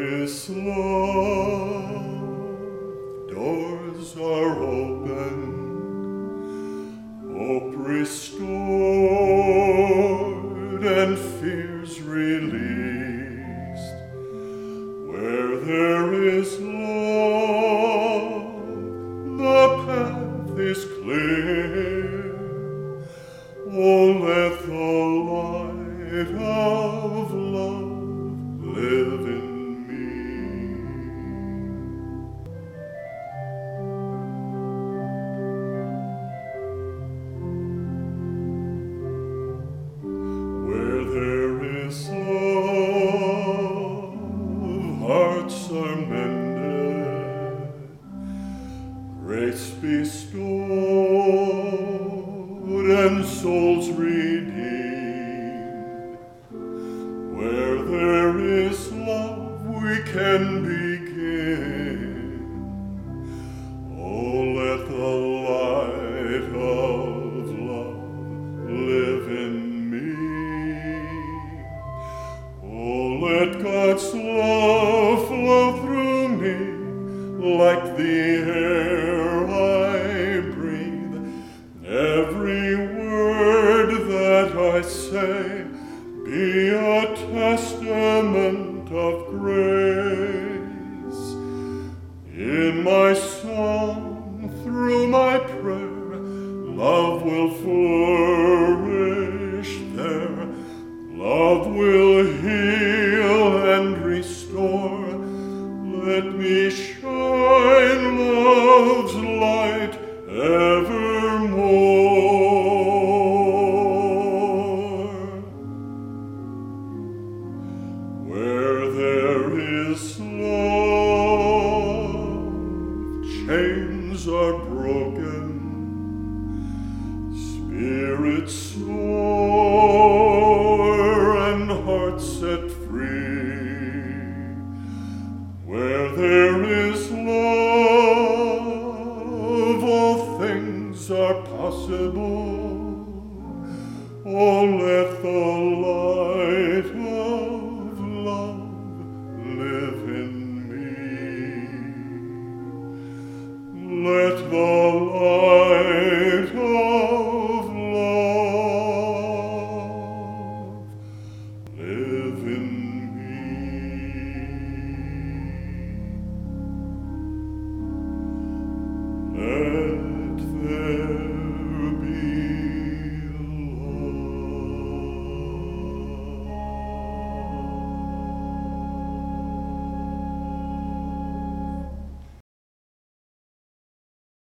is love, doors are open, hope restored, and fears released. Where there is love, the path is clear. Oh, let the light of love live in me. Where there is love, hearts are mended, grace bestowed, and souls redeemed. Where there is love, we can begin. Oh, let the light of love live in me. Oh, let God's love flow through me like the air I breathe. Every word that I say be a testament of grace. In my song, through my prayer, love will flourish there. Love will heal and restore. Let me shine love's light evermore. Where there is love, chains are broken, spirits soar, and hearts set free. Where there is love, all things are possible. Oh, let the light of love live in me. Let the light of love live in me.